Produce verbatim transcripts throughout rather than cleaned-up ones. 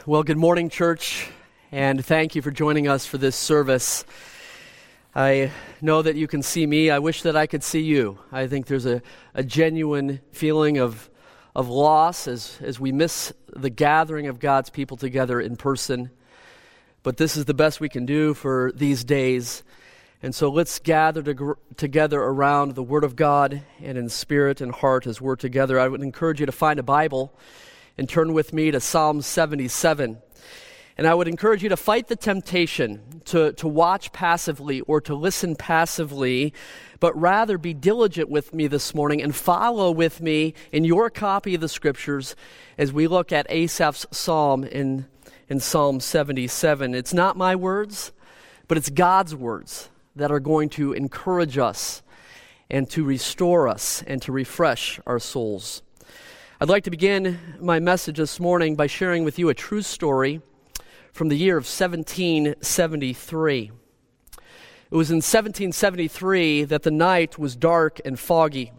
Well, good morning, church, and thank you for joining us for this service. I know that you can see me. I wish that I could see you. I think there's a, a genuine feeling of of loss as, as we miss the gathering of God's people together in person. But this is the best we can do for these days. And so let's gather to, together around the Word of God and in spirit and heart as we're together. I would encourage you to find a Bible and turn with me to Psalm seventy-seven. And I would encourage you to fight the temptation to, to watch passively or to listen passively, but rather be diligent with me this morning and follow with me in your copy of the Scriptures as we look at Asaph's psalm in, in Psalm seventy-seven. It's not my words, but it's God's words that are going to encourage us and to restore us and to refresh our souls. I'd like to begin my message this morning by sharing with you a true story from the year of seventeen seventy-three. It was in seventeen seventy-three that the night was dark and foggy.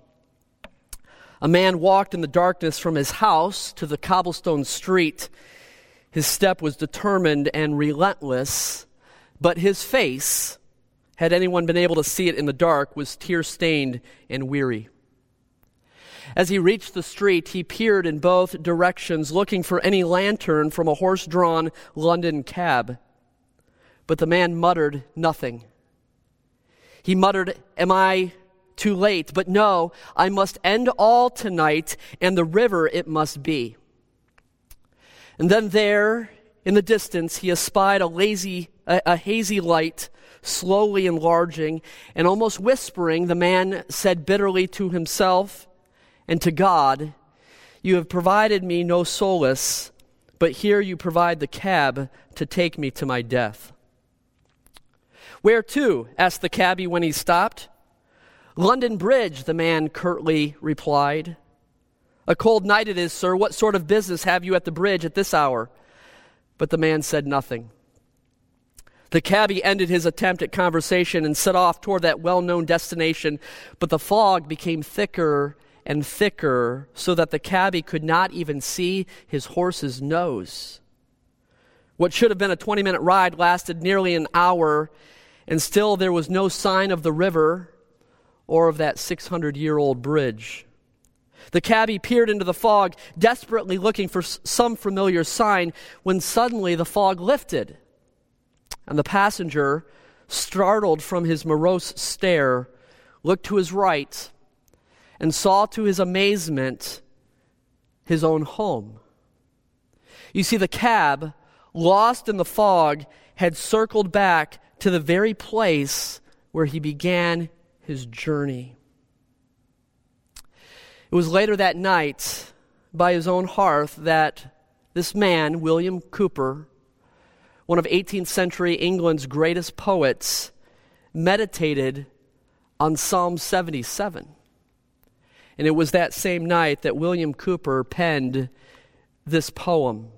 A man walked in the darkness from his house to the cobblestone street. His step was determined and relentless, but his face, had anyone been able to see it in the dark, was tear-stained and weary. As he reached the street, he peered in both directions, looking for any lantern from a horse-drawn London cab. But the man muttered nothing. He muttered, "Am I too late? But no, I must end all tonight, and the river it must be." And then there, in the distance, he espied a lazy, a, a hazy light, slowly enlarging, and almost whispering, the man said bitterly to himself and to God, "You have provided me no solace, but here you provide the cab to take me to my death." "Where to?" asked the cabbie when he stopped. "London Bridge," the man curtly replied. "A cold night it is, sir. What sort of business have you at the bridge at this hour?" But the man said nothing. The cabbie ended his attempt at conversation and set off toward that well-known destination, but the fog became thicker and thicker so that the cabbie could not even see his horse's nose. What should have been a twenty-minute ride lasted nearly an hour, and still there was no sign of the river or of that six hundred year old bridge. The cabbie peered into the fog, desperately looking for some familiar sign, when suddenly the fog lifted, and the passenger, startled from his morose stare, looked to his right and saw to his amazement his own home. You see, the cab, lost in the fog, had circled back to the very place where he began his journey. It was later that night, by his own hearth, that this man, William Cowper, one of eighteenth century England's greatest poets, meditated on Psalm seventy-seven. And it was that same night that William Cowper penned this poem.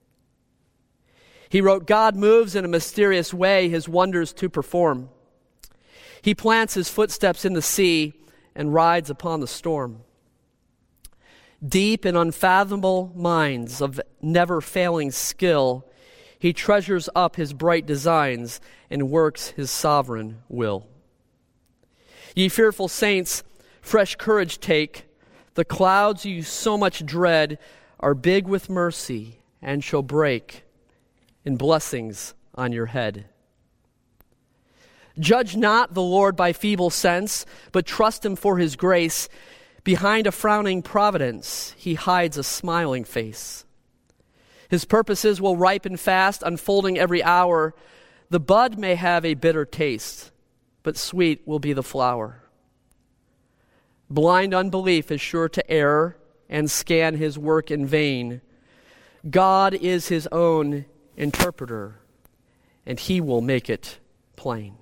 He wrote, "God moves in a mysterious way his wonders to perform. He plants his footsteps in the sea and rides upon the storm. Deep in unfathomable minds of never-failing skill, he treasures up his bright designs and works his sovereign will. Ye fearful saints, fresh courage take. The clouds you so much dread are big with mercy and shall break in blessings on your head. Judge not the Lord by feeble sense, but trust him for his grace. Behind a frowning providence, he hides a smiling face. His purposes will ripen fast, unfolding every hour. The bud may have a bitter taste, but sweet will be the flower. Blind unbelief is sure to err and scan his work in vain. God is his own interpreter, and he will make it plain."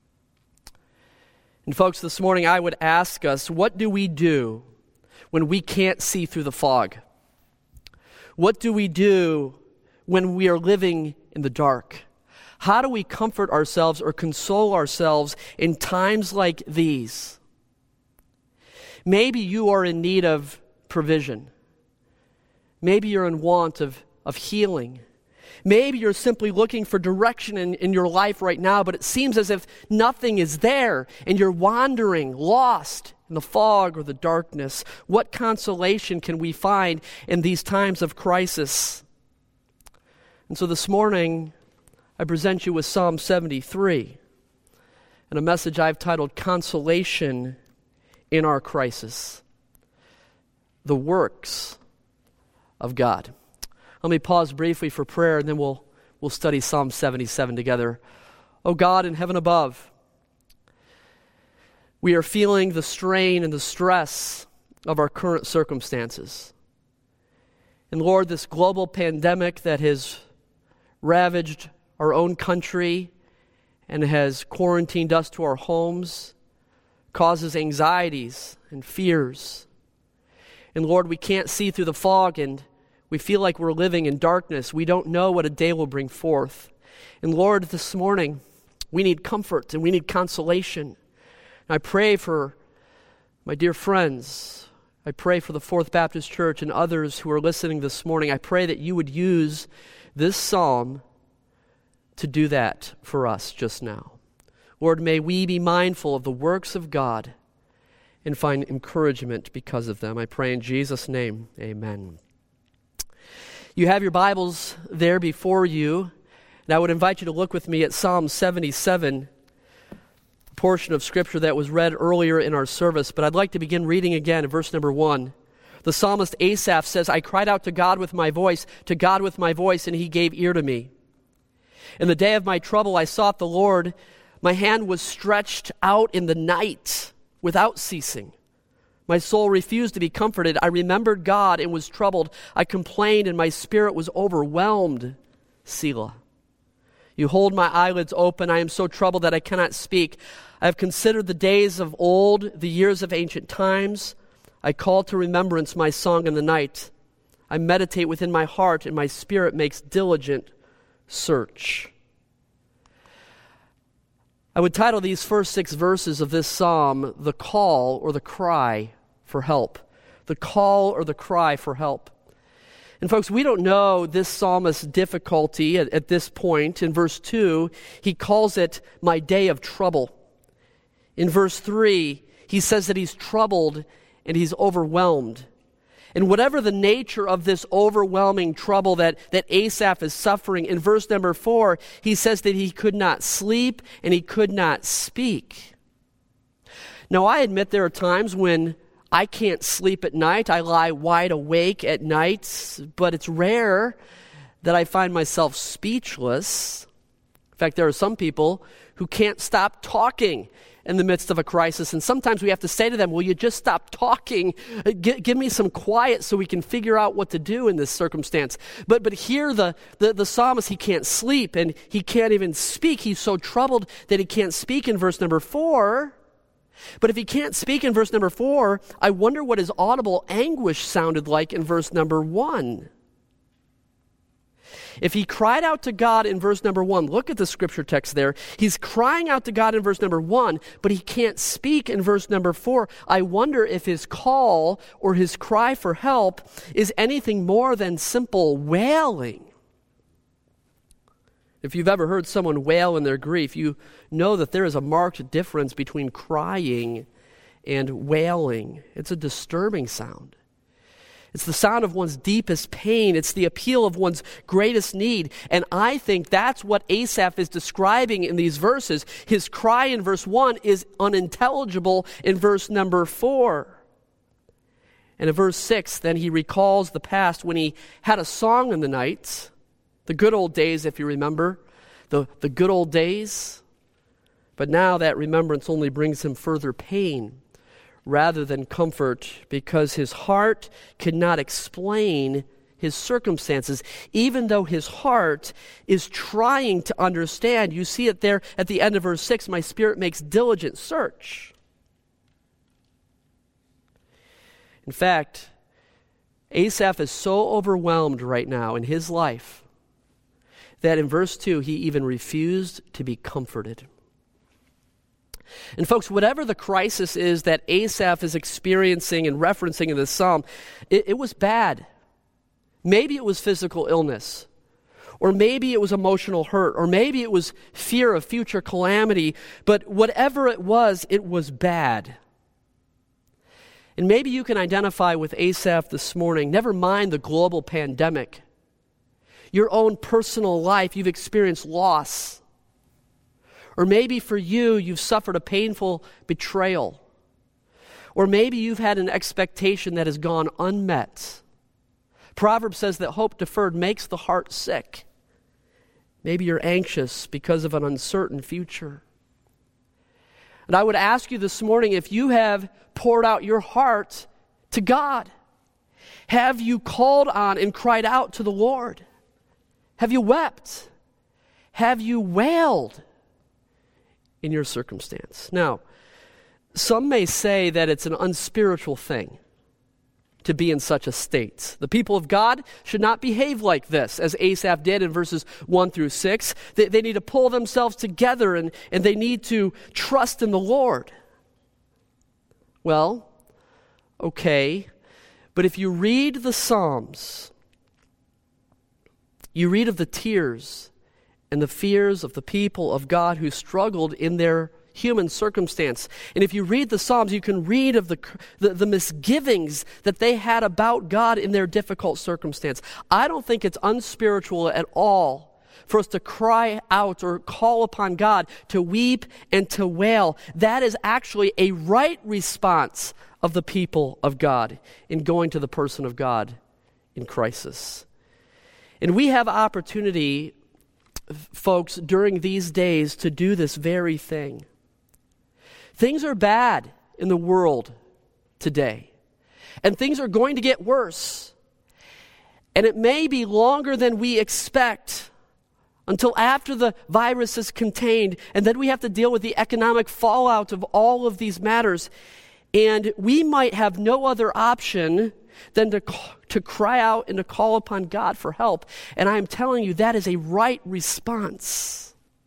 And folks, this morning I would ask us, what do we do when we can't see through the fog? What do we do when we are living in the dark? How do we comfort ourselves or console ourselves in times like these? Maybe you are in need of provision. Maybe you're in want of, of healing. Maybe you're simply looking for direction in, in your life right now, but it seems as if nothing is there, and you're wandering, lost in the fog or the darkness. What consolation can we find in these times of crisis? And so this morning, I present you with Psalm seventy-three, and a message I've titled Consolation in Our Crisis, the Works of God. Let me pause briefly for prayer, and then we'll we'll study Psalm seventy-seven together. Oh God in heaven above, we are feeling the strain and the stress of our current circumstances. And Lord, this global pandemic that has ravaged our own country and has quarantined us to our homes causes anxieties and fears. And Lord, we can't see through the fog, and we feel like we're living in darkness. We don't know what a day will bring forth. And Lord, this morning, we need comfort and we need consolation. And I pray for my dear friends. I pray for the Fourth Baptist Church and others who are listening this morning. I pray that you would use this psalm to do that for us just now. Lord, may we be mindful of the works of God and find encouragement because of them. I pray in Jesus' name, amen. You have your Bibles there before you, and I would invite you to look with me at Psalm seventy-seven, a portion of Scripture that was read earlier in our service, but I'd like to begin reading again in verse number one. The psalmist Asaph says, I cried out to God with my voice, to God with my voice, and he gave ear to me. In the day of my trouble I sought the Lord. My hand was stretched out in the night without ceasing. My soul refused to be comforted. I remembered God and was troubled. I complained and my spirit was overwhelmed. Selah. You hold my eyelids open. I am so troubled that I cannot speak. I have considered the days of old, the years of ancient times. I call to remembrance my song in the night. I meditate within my heart, and my spirit makes diligent search. I would title these first six verses of this psalm, The Call or the Cry for Help. The call or the cry for help. And folks, we don't know this psalmist's difficulty at, at this point. In verse two, he calls it my day of trouble. In verse three, he says that he's troubled and he's overwhelmed. And whatever the nature of this overwhelming trouble that, that Asaph is suffering, in verse number four, he says that he could not sleep and he could not speak. Now, I admit there are times when I can't sleep at night. I lie wide awake at night, but it's rare that I find myself speechless. In fact, there are some people who can't stop talking in the midst of a crisis, and sometimes we have to say to them, will you just stop talking? G- give me some quiet so we can figure out what to do in this circumstance. But but here the, the, the psalmist, he can't sleep and he can't even speak. He's so troubled that he can't speak in verse number four. But if he can't speak in verse number four, I wonder what his audible anguish sounded like in verse number one. If he cried out to God in verse number one, look at the scripture text there. He's crying out to God in verse number one, but he can't speak in verse number four. I wonder if his call or his cry for help is anything more than simple wailing. If you've ever heard someone wail in their grief, you know that there is a marked difference between crying and wailing. It's a disturbing sound. It's the sound of one's deepest pain. It's the appeal of one's greatest need. And I think that's what Asaph is describing in these verses. His cry in verse one is unintelligible in verse number four. And in verse six, then he recalls the past when he had a song in the night. The good old days, if you remember, the, the good old days. But now that remembrance only brings him further pain rather than comfort, because his heart could not explain his circumstances, even though his heart is trying to understand. You see it there at the end of verse six, my spirit makes diligent search. In fact, Asaph is so overwhelmed right now in his life that in verse two, he even refused to be comforted. And folks, whatever the crisis is that Asaph is experiencing and referencing in this psalm, it, it was bad. Maybe it was physical illness. Or maybe it was emotional hurt, or maybe it was fear of future calamity, but whatever it was, it was bad. And maybe you can identify with Asaph this morning. Never mind the global pandemic. Your own personal life, you've experienced loss. Or maybe for you, you've suffered a painful betrayal. Or maybe you've had an expectation that has gone unmet. Proverbs says that hope deferred makes the heart sick. Maybe you're anxious because of an uncertain future. And I would ask you this morning, if you have poured out your heart to God, have you called on and cried out to the Lord? Have you wept? Have you wailed in your circumstance? Now, some may say that it's an unspiritual thing to be in such a state. The people of God should not behave like this, as Asaph did in verses one through six. They, they need to pull themselves together, and, and they need to trust in the Lord. Well, okay, but if you read the Psalms, you read of the tears and the fears of the people of God who struggled in their human circumstance. And if you read the Psalms, you can read of the, the, the misgivings that they had about God in their difficult circumstance. I don't think it's unspiritual at all for us to cry out or call upon God, to weep and to wail. That is actually a right response of the people of God in going to the person of God in crisis. And we have opportunity, folks, during these days to do this very thing. Things are bad in the world today, and things are going to get worse. And it may be longer than we expect until after the virus is contained, and then we have to deal with the economic fallout of all of these matters. And we might have no other option than to, to cry out and to call upon God for help. And I am telling you, that is a right response.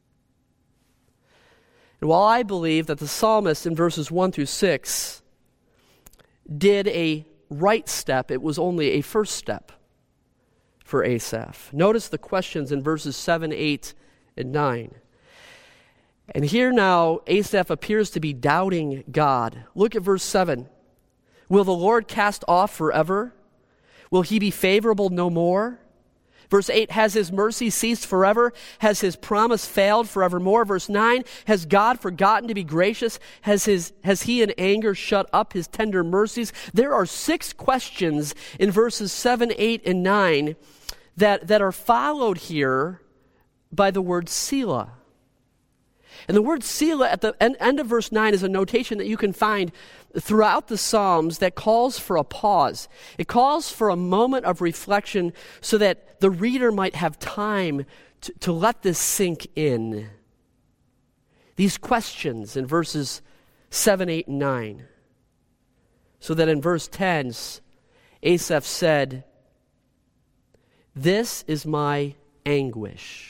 And while I believe that the psalmist in verses one through six did a right step, it was only a first step for Asaph. Notice the questions in verses seven, eight, and nine. And here now, Asaph appears to be doubting God. Look at verse seven. Will the Lord cast off forever? Will he be favorable no more? Verse eight, has his mercy ceased forever? Has his promise failed forevermore? Verse nine, has God forgotten to be gracious? Has his has he in anger shut up his tender mercies? There are six questions in verses seven, eight, and nine that, that are followed here by the word Selah. And the word Selah at the end, end of verse nine is a notation that you can find throughout the Psalms that calls for a pause. It calls for a moment of reflection so that the reader might have time to, to let this sink in. These questions in verses seven, eight, and nine. So that in verse ten, Asaph said, "This is my anguish."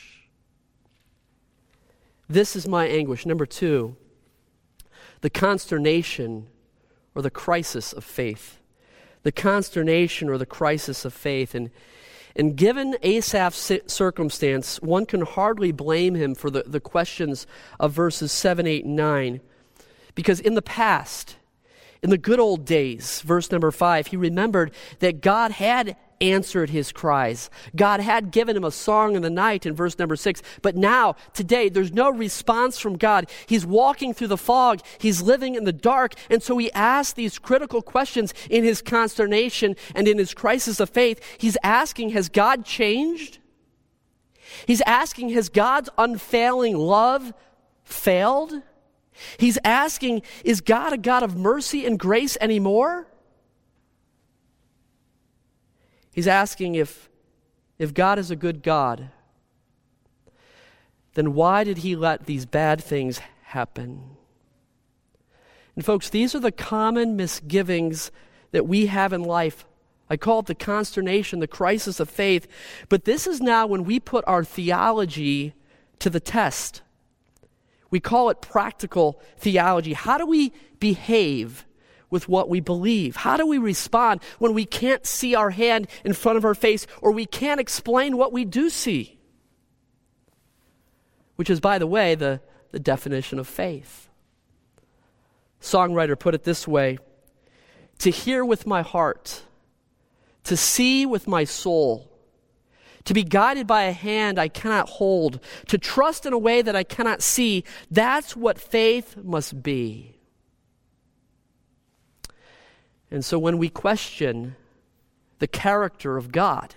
This is my anguish. Number two, the consternation or the crisis of faith. The consternation or the crisis of faith. And, and given Asaph's circumstance, one can hardly blame him for the, the questions of verses seven, eight, and nine. Because in the past, in the good old days, verse number five, he remembered that God had answered his cries. God had given him a song in the night in verse number six. But now, today, there's no response from God. He's walking through the fog. He's living in the dark. And so he asks these critical questions in his consternation and in his crisis of faith. He's asking, has God changed? He's asking, has God's unfailing love failed? He's asking, is God a God of mercy and grace anymore? He's asking if, if God is a good God, then why did he let these bad things happen? And folks, these are the common misgivings that we have in life. I call it the consternation, the crisis of faith. But this is now when we put our theology to the test. We call it practical theology. How do we behave with what we believe? How do we respond when we can't see our hand in front of our face or we can't explain what we do see? which is, by the way, the, the definition of faith. Songwriter put it this way: to hear with my heart, to see with my soul, to be guided by a hand I cannot hold, to trust in a way that I cannot see, that's what faith must be. And so when we question the character of God,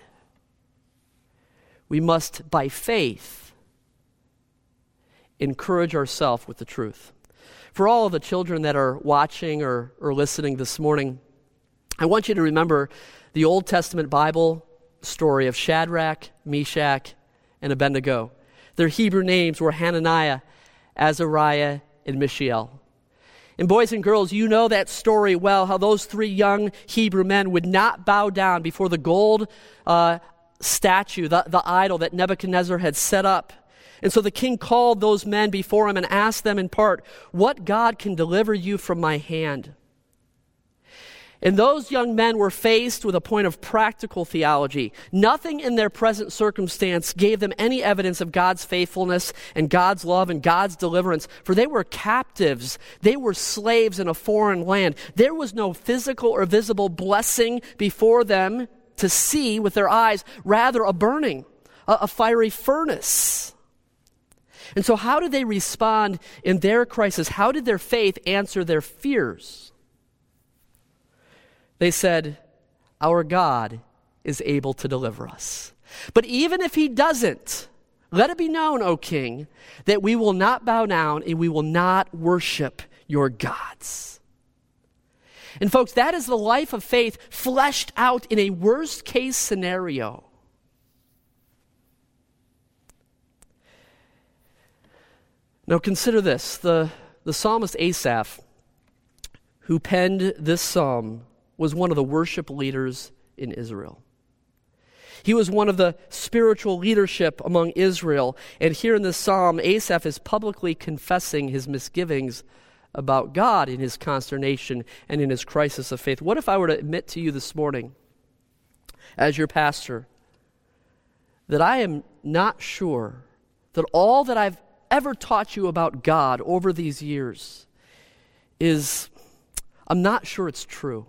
we must, by faith, encourage ourselves with the truth. For all of the children that are watching or, or listening this morning, I want you to remember the Old Testament Bible story of Shadrach, Meshach, and Abednego. Their Hebrew names were Hananiah, Azariah, and Mishael. And boys and girls, you know that story well, how those three young Hebrew men would not bow down before the gold uh, statue, the, the idol that Nebuchadnezzar had set up. And so the king called those men before him and asked them in part, "What God can deliver you from my hand?" And those young men were faced with a point of practical theology. Nothing in their present circumstance gave them any evidence of God's faithfulness and God's love and God's deliverance, for they were captives. They were slaves in a foreign land. There was no physical or visible blessing before them to see with their eyes, rather a burning, a, a fiery furnace. And so how did they respond in their crisis? How did their faith answer their fears? They said, "Our God is able to deliver us. But even if he doesn't, let it be known, O king, that we will not bow down and we will not worship your gods." And folks, that is the life of faith fleshed out in a worst case scenario. Now consider this. The, the psalmist Asaph, who penned this psalm, was one of the worship leaders in Israel. He was one of the spiritual leadership among Israel. And here in this psalm, Asaph is publicly confessing his misgivings about God in his consternation and in his crisis of faith. What if I were to admit to you this morning, as your pastor, that I am not sure that all that I've ever taught you about God over these years is, I'm not sure it's true?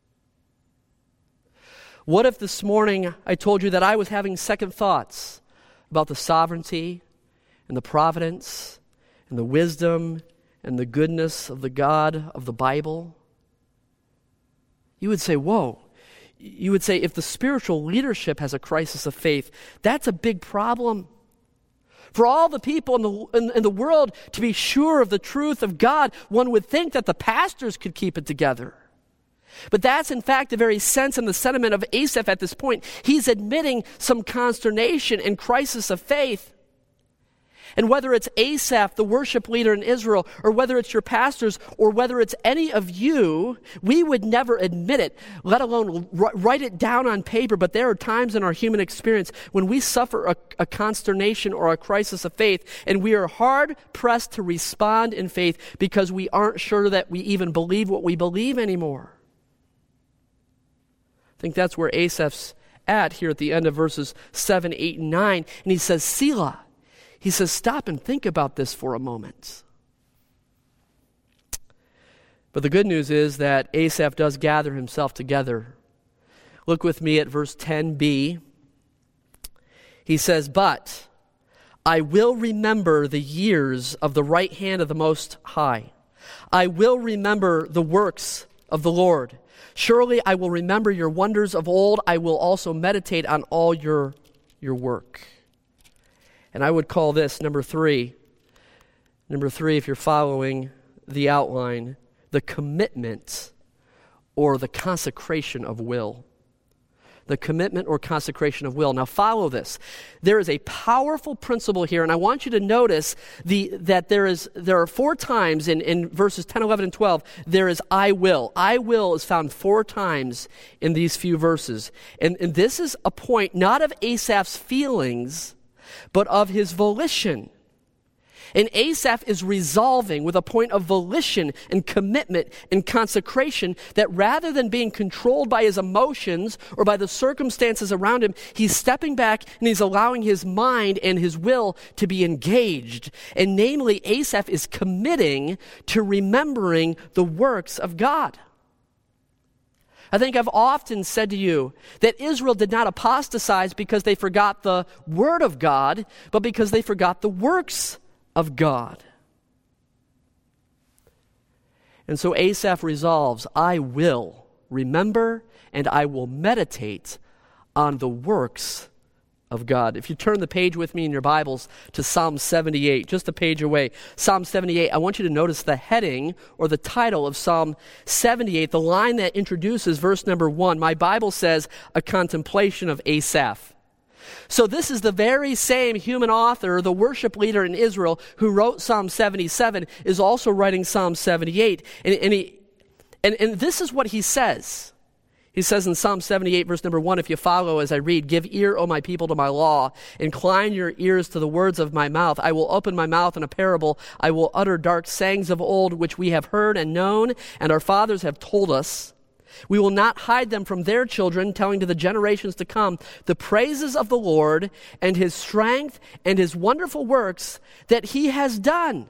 What if this morning I told you that I was having second thoughts about the sovereignty and the providence and the wisdom and the goodness of the God of the Bible? You would say, whoa. You would say, if the spiritual leadership has a crisis of faith, that's a big problem. For all the people in the, in, in the world to be sure of the truth of God, one would think that the pastors could keep it together. But that's in fact the very sense and the sentiment of Asaph at this point. He's admitting some consternation and crisis of faith. And whether it's Asaph, the worship leader in Israel, or whether it's your pastors, or whether it's any of you, we would never admit it, let alone r- write it down on paper. But there are times in our human experience when we suffer a, a consternation or a crisis of faith, and we are hard-pressed to respond in faith because we aren't sure that we even believe what we believe anymore. I think that's where Asaph's at here at the end of verses seven, eight, and nine. And he says, Selah. He says, stop and think about this for a moment. But the good news is that Asaph does gather himself together. Look with me at verse ten b. He says, but I will remember the years of the right hand of the Most High. I will remember the works of the Lord. Surely I will remember your wonders of old. I will also meditate on all your, your work. And I would call this, number three, number three, if you're following the outline, the commitment or the consecration of will. The commitment or consecration of will. Now follow this. There is a powerful principle here, and I want you to notice the that there is there are four times in, in verses ten, eleven, and twelve, there is I will. I will is found four times in these few verses. And, and this is a point not of Asaph's feelings, but of his volition. And Asaph is resolving with a point of volition and commitment and consecration that rather than being controlled by his emotions or by the circumstances around him, he's stepping back and he's allowing his mind and his will to be engaged. And namely, Asaph is committing to remembering the works of God. I think I've often said to you that Israel did not apostatize because they forgot the word of God, but because they forgot the works of God. And so Asaph resolves, I will remember and I will meditate on the works of God. If you turn the page with me in your Bibles to Psalm seventy-eight, just a page away, Psalm seventy-eight, I want you to notice the heading or the title of Psalm seventy-eight, the line that introduces verse number one. My Bible says, a contemplation of Asaph. So this is the very same human author, the worship leader in Israel, who wrote Psalm seventy-seven, is also writing Psalm seventy-eight. And, and, he, and, and this is what he says. He says in Psalm seventy-eight, verse number one, if you follow as I read, give ear, O my people, to my law. Incline your ears to the words of my mouth. I will open my mouth in a parable. I will utter dark sayings of old, which we have heard and known, and our fathers have told us. We will not hide them from their children, telling to the generations to come the praises of the Lord and his strength and his wonderful works that he has done.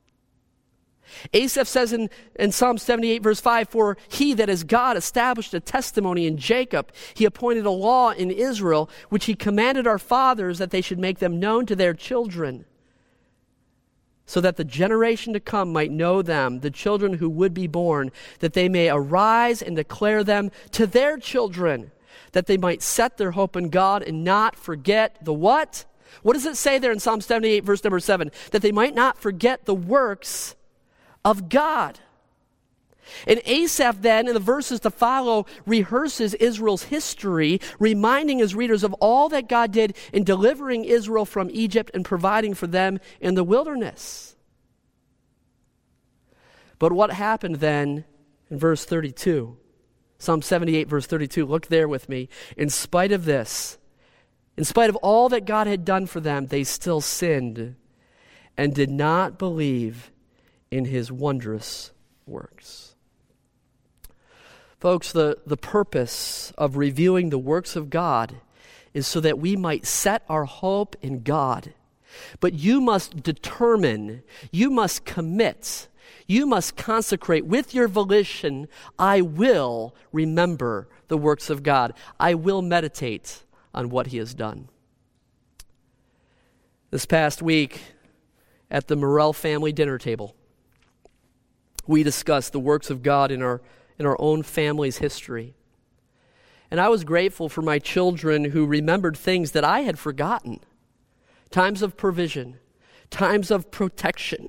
Asaph says in, in Psalm seventy-eight, verse five, for he, that is God, established a testimony in Jacob. He appointed a law in Israel, which he commanded our fathers that they should make them known to their children, so that the generation to come might know them, the children who would be born, that they may arise and declare them to their children, that they might set their hope in God and not forget the what? What does it say there in Psalm seventy-eight, verse number seven? That they might not forget the works of God. And Asaph then, in the verses to follow, rehearses Israel's history, reminding his readers of all that God did in delivering Israel from Egypt and providing for them in the wilderness. But what happened then in verse thirty-two? Psalm seventy-eight, verse thirty-two. Look there with me. In spite of this, in spite of all that God had done for them, they still sinned and did not believe in his wondrous works. Folks, the, the purpose of reviewing the works of God is so that we might set our hope in God. But you must determine, you must commit, you must consecrate with your volition, I will remember the works of God. I will meditate on what he has done. This past week at the Morrell family dinner table, we discussed the works of God in our in our own family's history. And I was grateful for my children who remembered things that I had forgotten. Times of provision, times of protection.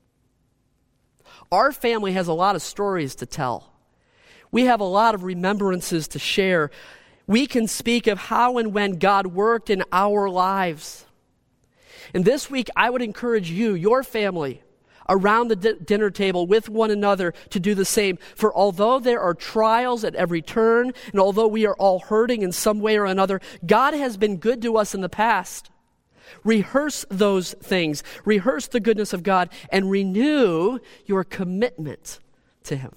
Our family has a lot of stories to tell. We have a lot of remembrances to share. We can speak of how and when God worked in our lives. And this week, I would encourage you, your family, around the di- dinner table with one another to do the same. For although there are trials at every turn, and although we are all hurting in some way or another, God has been good to us in the past. Rehearse those things. Rehearse the goodness of God and renew your commitment to him.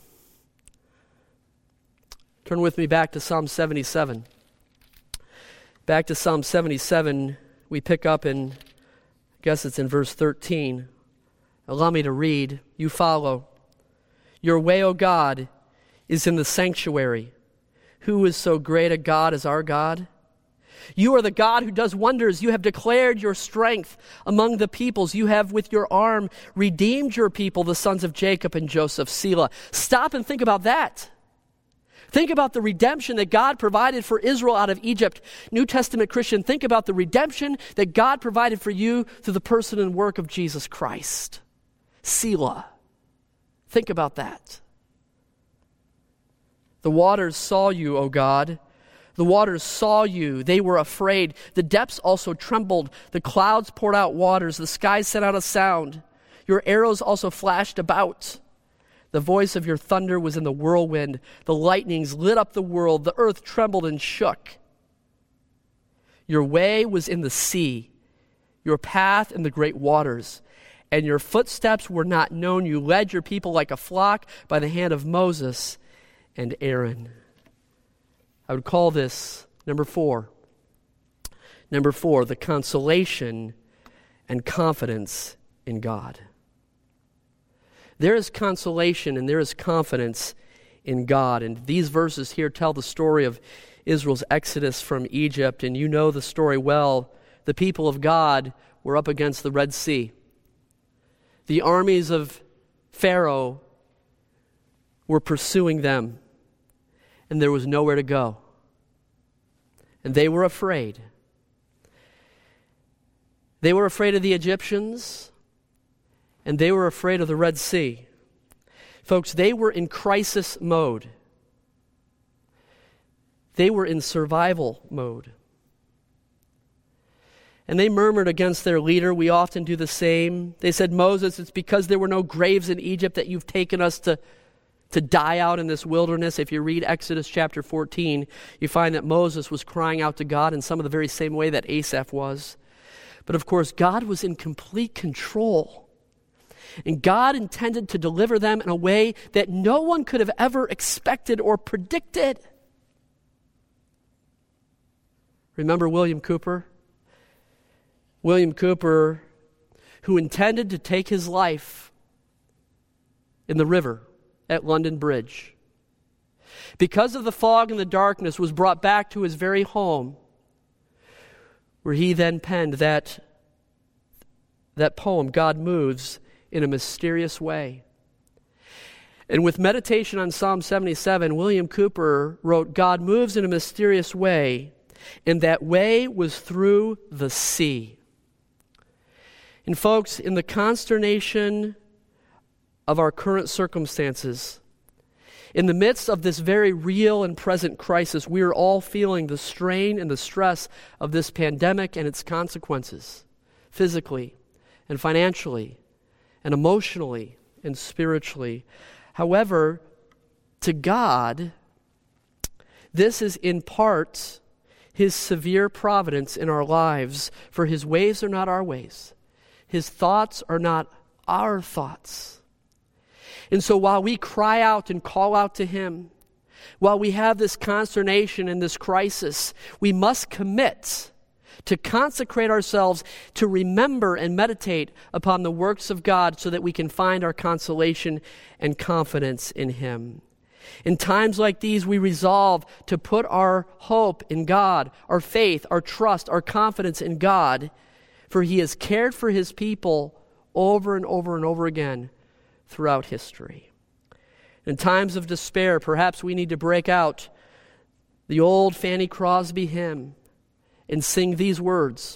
Turn with me back to Psalm seventy-seven. Back to Psalm seventy-seven, we pick up in, I guess it's in verse thirteen. Allow me to read. You follow. Your way, O God, is in the sanctuary. Who is so great a God as our God? You are the God who does wonders. You have declared your strength among the peoples. You have with your arm redeemed your people, the sons of Jacob and Joseph, Selah. Stop and think about that. Think about the redemption that God provided for Israel out of Egypt. New Testament Christian, think about the redemption that God provided for you through the person and work of Jesus Christ. Selah. Think about that. The waters saw you, O God. The waters saw you. They were afraid. The depths also trembled. The clouds poured out waters. The skies sent out a sound. Your arrows also flashed about. The voice of your thunder was in the whirlwind. The lightnings lit up the world. The earth trembled and shook. Your way was in the sea, your path in the great waters. and your footsteps were not known. You led your people like a flock by the hand of Moses and Aaron. I would call this number four. Number four, the consolation and confidence in God. There is consolation and there is confidence in God. And these verses here tell the story of Israel's exodus from Egypt. And you know the story well. The people of God were up against the Red Sea. The armies of Pharaoh were pursuing them. And there was nowhere to go. And they were afraid. They were afraid of the Egyptians, and they were afraid of the Red Sea. Folks, they were in crisis mode. They were in survival mode. And they murmured against their leader. We often do the same. They said, Moses, it's because there were no graves in Egypt that you've taken us to, to die out in this wilderness. If you read Exodus chapter fourteen, you find that Moses was crying out to God in some of the very same way that Asaph was. But of course, God was in complete control. And God intended to deliver them in a way that no one could have ever expected or predicted. Remember William Cooper? William Cooper, who intended to take his life in the river at London Bridge. Because of the fog and the darkness, was brought back to his very home, where he then penned that, that poem, God Moves in a Mysterious Way. And with meditation on Psalm seventy-seven, William Cooper wrote, God moves in a mysterious way, and that way was through the sea. And folks, in the consternation of our current circumstances, in the midst of this very real and present crisis, we are all feeling the strain and the stress of this pandemic and its consequences, physically and financially and emotionally and spiritually. However, to God, this is in part His severe providence in our lives, for His ways are not our ways. His thoughts are not our thoughts. And so while we cry out and call out to Him, while we have this consternation and this crisis, we must commit to consecrate ourselves to remember and meditate upon the works of God so that we can find our consolation and confidence in Him. In times like these, we resolve to put our hope in God, our faith, our trust, our confidence in God, for He has cared for His people over and over and over again throughout history. In times of despair, perhaps we need to break out the old Fanny Crosby hymn and sing these words.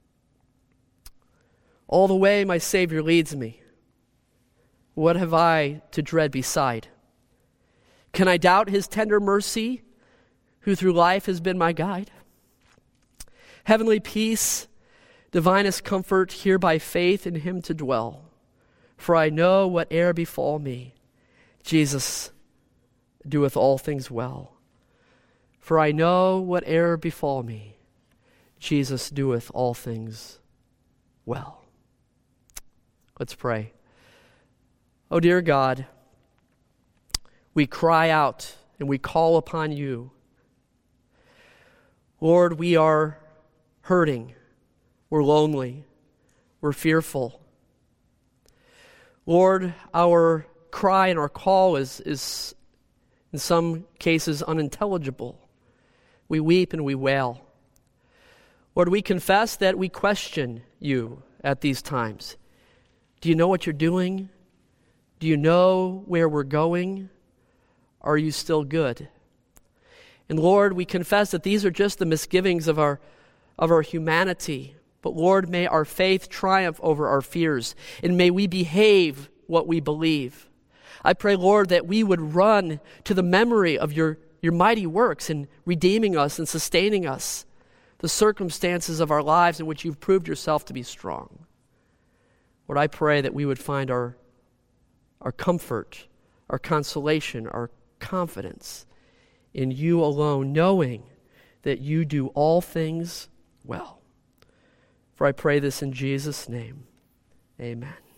All the way my Savior leads me, what have I to dread beside? Can I doubt His tender mercy, who through life has been my guide? Heavenly peace, divinest comfort, here by faith in Him to dwell. For I know whate'er befall me, Jesus doeth all things well. For I know whate'er befall me, Jesus doeth all things well. Let's pray. Oh, dear God, we cry out and we call upon You. Lord, we are hurting. We're lonely. We're fearful. Lord, our cry and our call is, is in some cases unintelligible. We weep and we wail. Lord, we confess that we question You at these times. Do You know what You're doing? Do You know where we're going? Are You still good? And Lord, we confess that these are just the misgivings of our, of our humanity. But Lord, may our faith triumph over our fears, and may we behave what we believe. I pray, Lord, that we would run to the memory of your, your mighty works in redeeming us and sustaining us, the circumstances of our lives in which You've proved Yourself to be strong. Lord, I pray that we would find our, our comfort, our consolation, our confidence in You alone, knowing that You do all things well. For I pray this in Jesus' name. Amen.